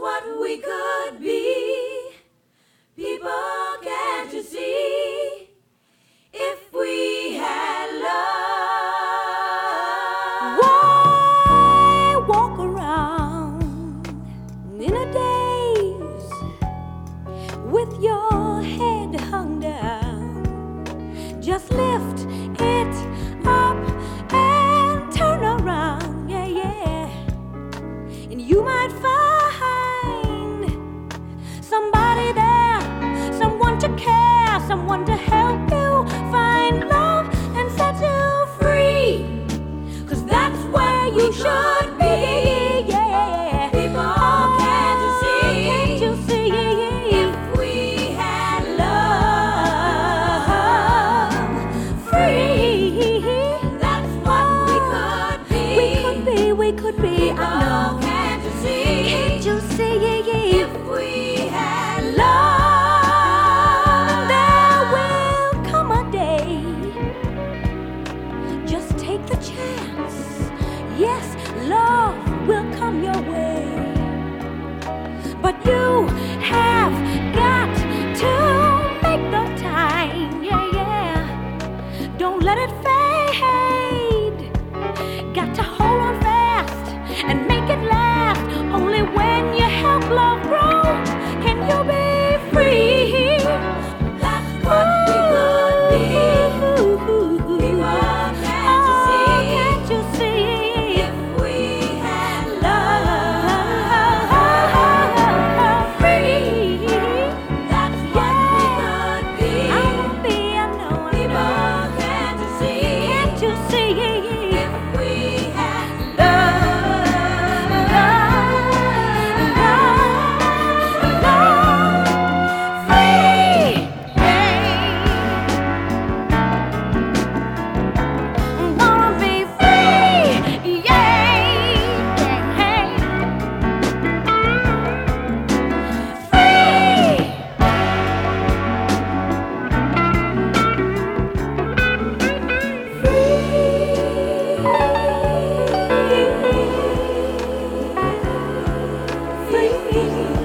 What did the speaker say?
what we could be. People, can't you see? If we had love. Why walk around in a daze with your head hung down? Just lift it up and turn around, yeah, yeah. And you might find somebody there, someone to care, someone to help you find love and set you free. 'Cause that's where you should be, yeah. People, can't you see? Can't you see? If we had love, Free. that's what we could be. We could be, I People, know. can't you see? Can't you see? If we had Love, love, there will come a day. Just take the chance. Yes, love will come your way. But you have got to make the time, yeah, yeah. Don't let it fade. Got to hold on fast and make it last. Only when you help love grow can you be free. that's what we could be. People, can't you see? Can't you see? If we had love, Free. that's what we could be. I wanna be, I know, I People, know. can't you see? Can't you see? If we had love, Free. Wanna be free, yeah. Free. Free.